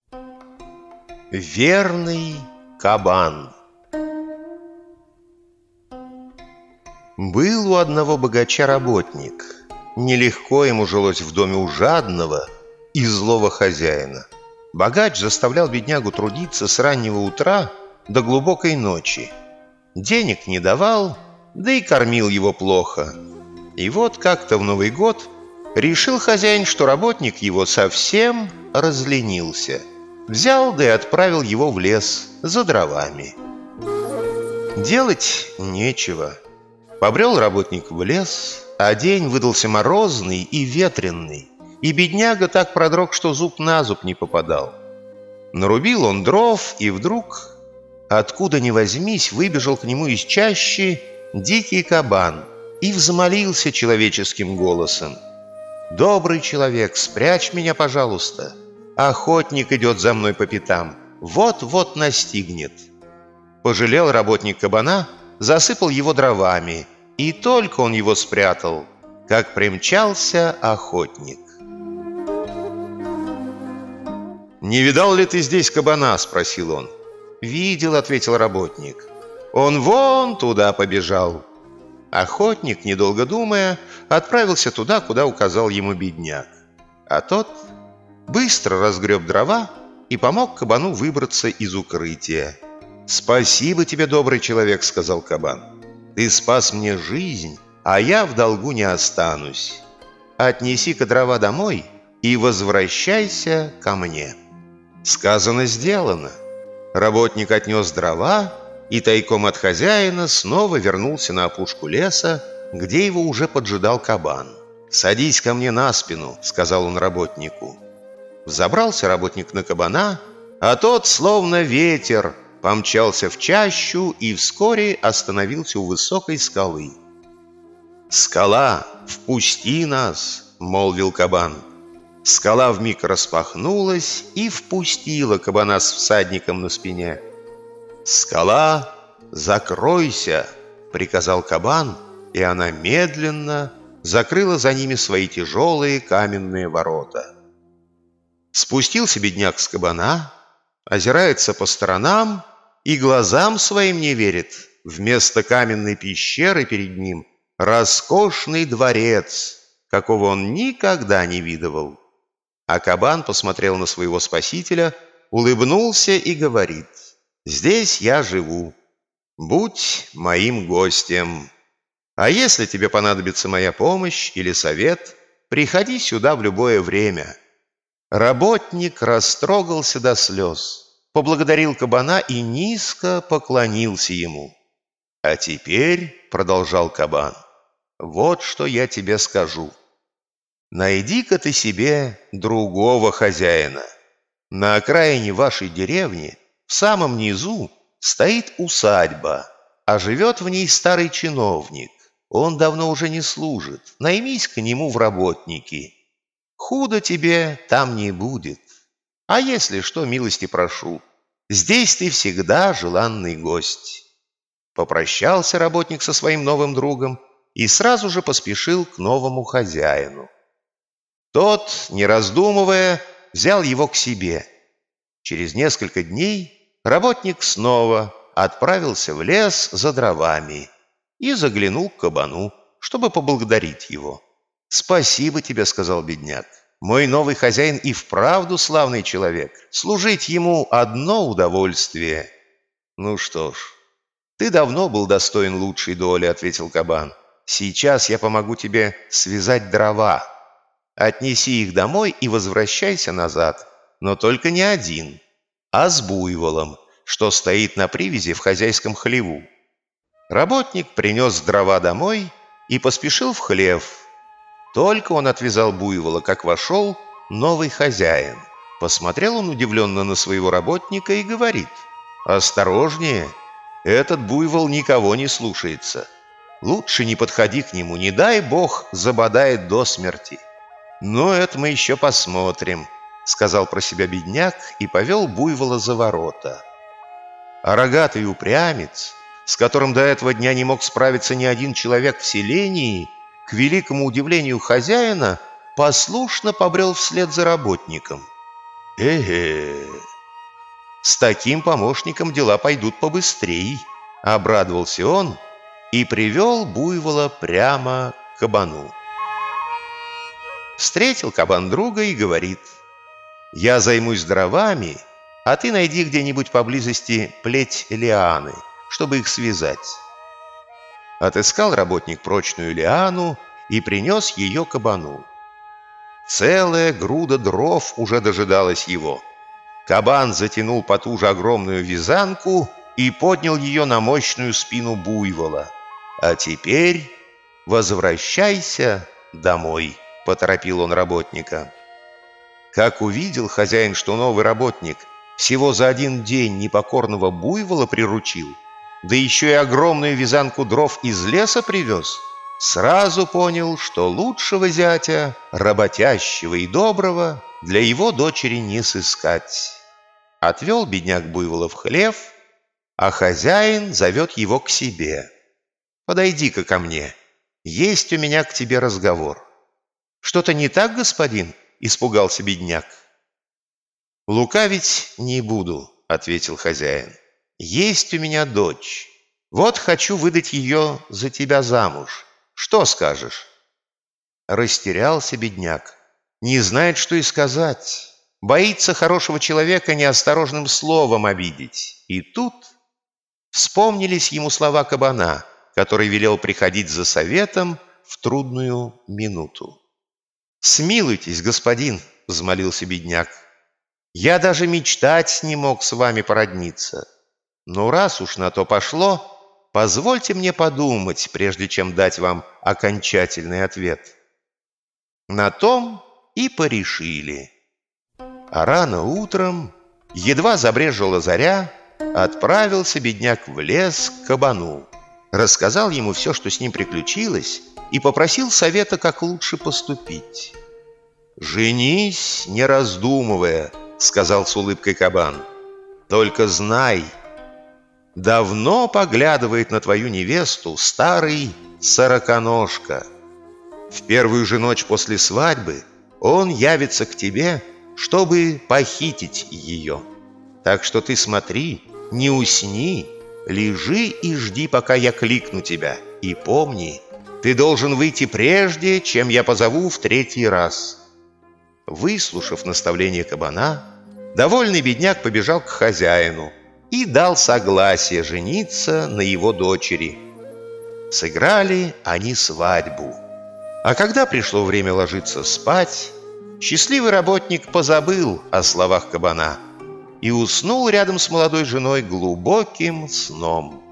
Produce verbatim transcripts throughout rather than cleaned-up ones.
Верный кабан. Был у одного богача работник. Нелегко ему жилось в доме у жадного и злого хозяина. Богач заставлял беднягу трудиться с раннего утра до глубокой ночи. Денег не давал, да и кормил его плохо. И вот как-то в Новый год решил хозяин, что работник его совсем разленился. Взял да и отправил его в лес за дровами. Делать нечего. Побрел работник в лес, а день выдался морозный и ветренный, и бедняга так продрог, что зуб на зуб не попадал. Нарубил он дров, и вдруг, откуда ни возьмись, выбежал к нему из чащи дикий кабан и взмолился человеческим голосом: «Добрый человек, спрячь меня, пожалуйста. Охотник идет за мной по пятам, вот-вот настигнет». Пожалел работник кабана, засыпал его дровами, и только он его спрятал, как примчался охотник. «Не видал ли ты здесь кабана?» — спросил он. «Видел», — ответил работник. «Он вон туда побежал». Охотник, недолго думая, отправился туда, куда указал ему бедняк. А тот быстро разгреб дрова и помог кабану выбраться из укрытия. «Спасибо тебе, добрый человек», — сказал кабан. «Ты спас мне жизнь, а я в долгу не останусь. Отнеси-ка дрова домой и возвращайся ко мне». Сказано, сделано. Работник отнес дрова и тайком от хозяина снова вернулся на опушку леса, где его уже поджидал кабан. «Садись ко мне на спину», — сказал он работнику. Взобрался работник на кабана, а тот, словно ветер, помчался в чащу и вскоре остановился у высокой скалы. «Скала, впусти нас!» — молвил кабан. Скала вмиг распахнулась и впустила кабана с всадником на спине. «Скала, закройся!» — приказал кабан, и она медленно закрыла за ними свои тяжелые каменные ворота. Спустился бедняк с кабана, озирается по сторонам и глазам своим не верит. Вместо каменной пещеры перед ним роскошный дворец, какого он никогда не видывал. А кабан посмотрел на своего спасителя, улыбнулся и говорит: «Здесь я живу, будь моим гостем. А если тебе понадобится моя помощь или совет, приходи сюда в любое время». Работник растрогался до слез, поблагодарил кабана и низко поклонился ему. «А теперь, — продолжал кабан, — вот что я тебе скажу. Найди-ка ты себе другого хозяина. На окраине вашей деревни, в самом низу, стоит усадьба, а живет в ней старый чиновник. Он давно уже не служит. Наймись к нему в работники. Худо тебе там не будет. А если что, милости прошу, здесь ты всегда желанный гость». Попрощался работник со своим новым другом и сразу же поспешил к новому хозяину. Тот, не раздумывая, взял его к себе. Через несколько дней работник снова отправился в лес за дровами и заглянул к кабану, чтобы поблагодарить его. «Спасибо тебе, — сказал бедняк, — мой новый хозяин и вправду славный человек. Служить ему одно удовольствие». «Ну что ж, ты давно был достоин лучшей доли, — ответил кабан. Сейчас я помогу тебе связать дрова. Отнеси их домой и возвращайся назад, но только не один, а с буйволом, что стоит на привязи в хозяйском хлеву». Работник принес дрова домой и поспешил в хлев. Только он отвязал буйвола, как вошел новый хозяин. Посмотрел он удивленно на своего работника и говорит: «Осторожнее, этот буйвол никого не слушается. Лучше не подходи к нему, не дай бог забодает до смерти». «Ну, это мы еще посмотрим», — сказал про себя бедняк и повел буйвола за ворота. А рогатый упрямец, с которым до этого дня не мог справиться ни один человек в селении, к великому удивлению хозяина, послушно побрел вслед за работником. Э-э, с таким помощником дела пойдут побыстрей, обрадовался он и привел буйвола прямо к кабану. Встретил кабан друга и говорит: «Я займусь дровами, а ты найди где-нибудь поблизости плеть лианы, чтобы их связать». Отыскал работник прочную лиану и принес ее кабану. Целая груда дров уже дожидалась его. Кабан затянул потуже огромную вязанку и поднял ее на мощную спину буйвола. «А теперь возвращайся домой», — поторопил он работника. Как увидел хозяин, что новый работник всего за один день непокорного буйвола приручил, да еще и огромную вязанку дров из леса привез, сразу понял, что лучшего зятя, работящего и доброго, для его дочери не сыскать. Отвел бедняк буйвола в хлев, а хозяин зовет его к себе. «Подойди-ка ко мне, есть у меня к тебе разговор». «Что-то не так, господин?» — испугался бедняк. «Лукавить не буду», — ответил хозяин. «Есть у меня дочь. Вот хочу выдать ее за тебя замуж. Что скажешь?» Растерялся бедняк. Не знает, что и сказать. Боится хорошего человека неосторожным словом обидеть. И тут вспомнились ему слова кабана, который велел приходить за советом в трудную минуту. «Смилуйтесь, господин», — взмолился бедняк. «Я даже мечтать не мог с вами породниться. Но раз уж на то пошло, позвольте мне подумать, прежде чем дать вам окончательный ответ». На том и порешили. А рано утром, едва забрежила заря, отправился бедняк в лес к кабану, рассказал ему все, что с ним приключилось, и попросил совета, как лучше поступить. «Женись, не раздумывая», — сказал с улыбкой кабан. «Только знай, давно поглядывает на твою невесту старый сороконожка. В первую же ночь после свадьбы он явится к тебе, чтобы похитить ее. Так что ты смотри, не усни, лежи и жди, пока я кликну тебя. И помни, ты должен выйти прежде, чем я позову в третий раз». Выслушав наставление кабана, довольный бедняк побежал к хозяину и дал согласие жениться на его дочери. Сыграли они свадьбу. А когда пришло время ложиться спать, счастливый работник позабыл о словах кабана и уснул рядом с молодой женой глубоким сном.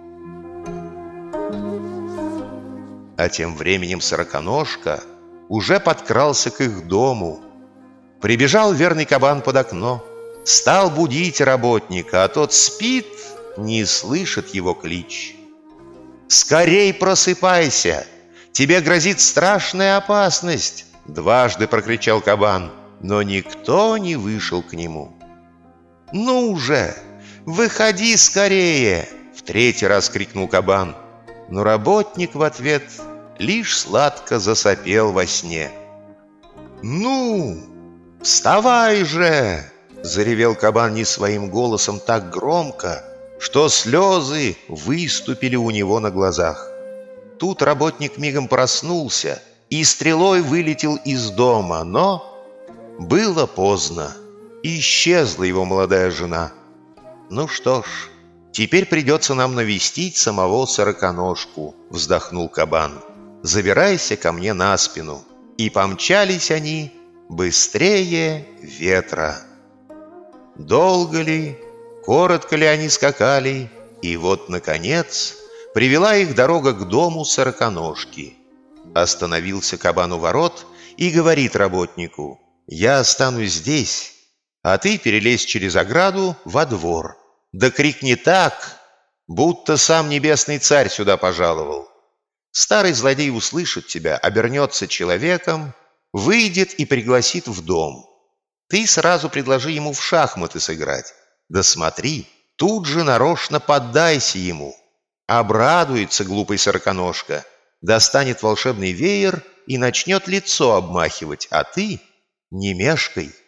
А тем временем сороконожка уже подкрался к их дому. Прибежал верный кабан под окно, стал будить работника, а тот спит, не слышит его клич. «Скорей просыпайся! Тебе грозит страшная опасность!» — дважды прокричал кабан, но никто не вышел к нему. «Ну уже, выходи скорее!» — в третий раз крикнул кабан, но работник в ответ лишь сладко засопел во сне. «Ну, вставай же!» — заревел кабан не своим голосом так громко, что слезы выступили у него на глазах. Тут работник мигом проснулся и стрелой вылетел из дома, но было поздно, и исчезла его молодая жена. «Ну что ж, теперь придется нам навестить самого сороконожку», — вздохнул кабан. «Забирайся ко мне на спину». И помчались они быстрее ветра. Долго ли, коротко ли они скакали, и вот, наконец, привела их дорога к дому сороконожки. Остановился кабан у ворот и говорит работнику: «Я останусь здесь, а ты перелезь через ограду во двор. Да крикни так, будто сам небесный царь сюда пожаловал. Старый злодей услышит тебя, обернется человеком, выйдет и пригласит в дом. Ты сразу предложи ему в шахматы сыграть. Да смотри, тут же нарочно поддайся ему. Обрадуется глупый сороконожка, достанет волшебный веер и начнет лицо обмахивать, а ты не мешкай.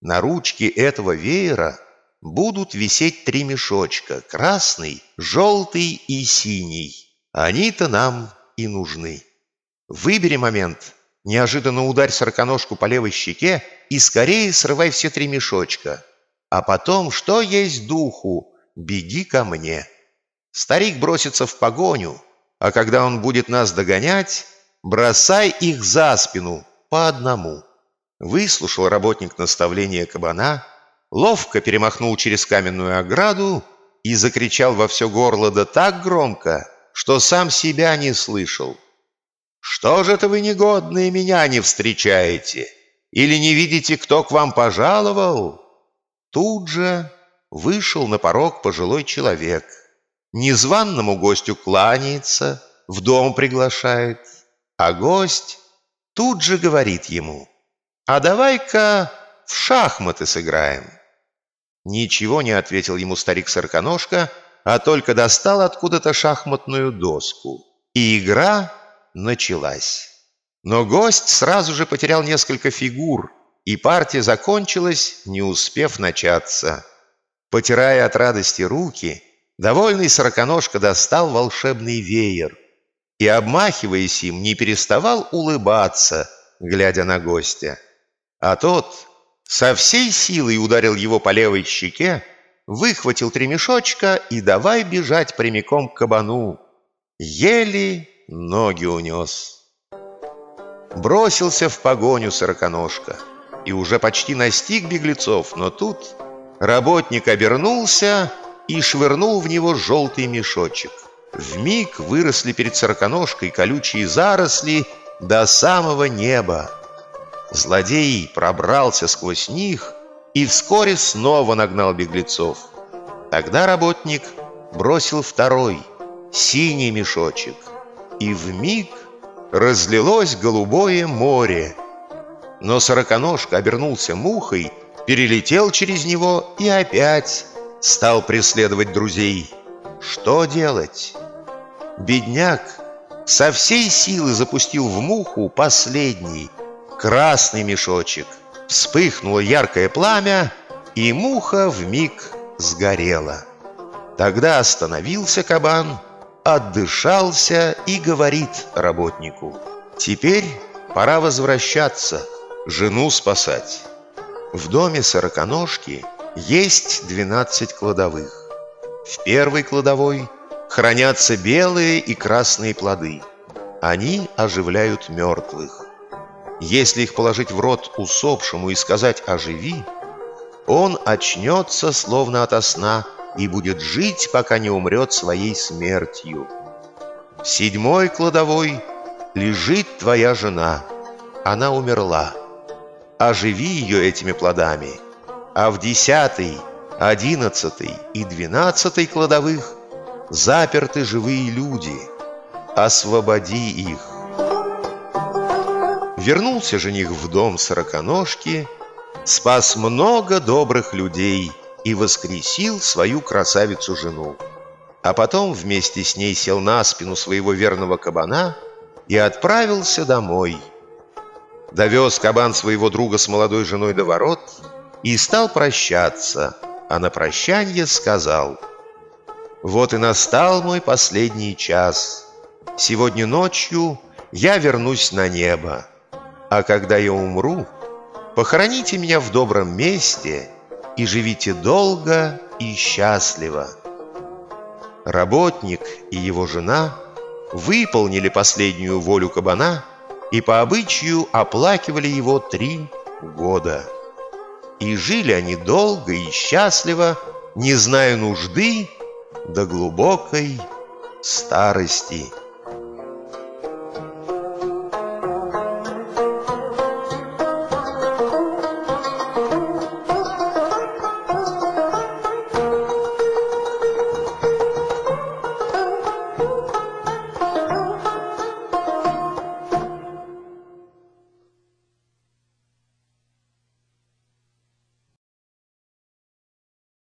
На ручке этого веера будут висеть три мешочка — красный, желтый и синий. Они-то нам и нужны. Выбери момент, неожиданно ударь сороконожку по левой щеке и скорее срывай все три мешочка. А потом, что есть духу, беги ко мне. Старик бросится в погоню, а когда он будет нас догонять, бросай их за спину по одному. Выслушал работник наставления кабана, ловко перемахнул через каменную ограду и закричал во все горло да так громко, что сам себя не слышал. «Что же это вы, негодные, меня не встречаете? Или не видите, кто к вам пожаловал?» Тут же вышел на порог пожилой человек. Незваному гостю кланяется, в дом приглашает, а гость тут же говорит ему: «А давай-ка в шахматы сыграем». Ничего не ответил ему старик-сороконожка, а только достал откуда-то шахматную доску. И игра началась. Но гость сразу же потерял несколько фигур, и партия закончилась, не успев начаться. Потирая от радости руки, довольный сороконожка достал волшебный веер и, обмахиваясь им, не переставал улыбаться, глядя на гостя. А тот со всей силой ударил его по левой щеке, выхватил три мешочка и давай бежать прямиком к кабану. Еле ноги унес. Бросился в погоню сороконожка и уже почти настиг беглецов, но тут работник обернулся и швырнул в него желтый мешочек. Вмиг выросли перед сороконожкой колючие заросли до самого неба. Злодей пробрался сквозь них и вскоре снова нагнал беглецов. Тогда работник бросил второй, синий мешочек, и вмиг разлилось голубое море. Но сороконожка обернулся мухой, перелетел через него и опять стал преследовать друзей. Что делать? Бедняк со всей силы запустил в муху последний, красный мешочек. Вспыхнуло яркое пламя, и муха вмиг сгорела. Тогда остановился кабан, отдышался и говорит работнику: «Теперь пора возвращаться, жену спасать». В доме сороконожки есть двенадцать кладовых. В первой кладовой хранятся белые и красные плоды. Они оживляют мертвых. Если их положить в рот усопшему и сказать «оживи», он очнется словно ото сна и будет жить, пока не умрет своей смертью. В седьмой кладовой лежит твоя жена. Она умерла. Оживи ее этими плодами. А в десятой, одиннадцатой и двенадцатой кладовых заперты живые люди. Освободи их. Вернулся жених в дом сороконожки, спас много добрых людей и воскресил свою красавицу-жену. А потом вместе с ней сел на спину своего верного кабана и отправился домой. Довез кабан своего друга с молодой женой до ворот и стал прощаться, а на прощанье сказал: «Вот и настал мой последний час. Сегодня ночью я вернусь на небо, а когда я умру, похороните меня в добром месте и живите долго и счастливо». Работник и его жена выполнили последнюю волю кабана и по обычаю оплакивали его три года. И жили они долго и счастливо, не зная нужды до глубокой старости.